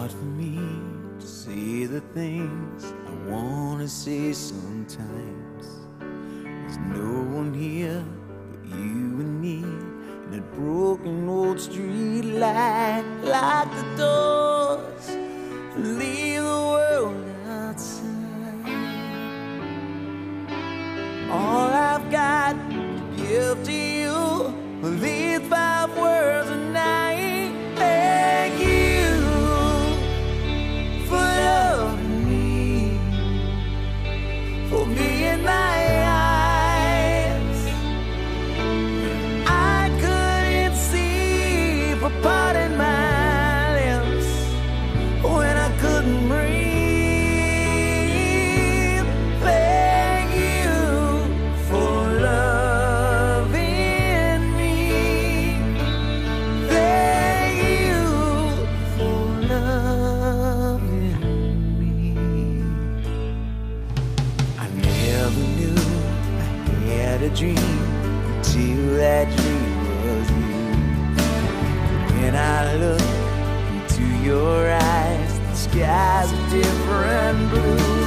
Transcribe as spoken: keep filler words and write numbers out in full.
hard for me to say the things I wanna say sometimes. There's no one here but you and me, and that broken old street light. Lock the doors and leave the world outside. All I've got to give to you are these five words, and I thank you for loving me, for being my eyes. I couldn't see for parting my lips when I couldn't breathe. Thank you for loving me. Thank you for loving me. I never knew I had a dream until that dream was you. When I look into your eyes, the sky's a different blue.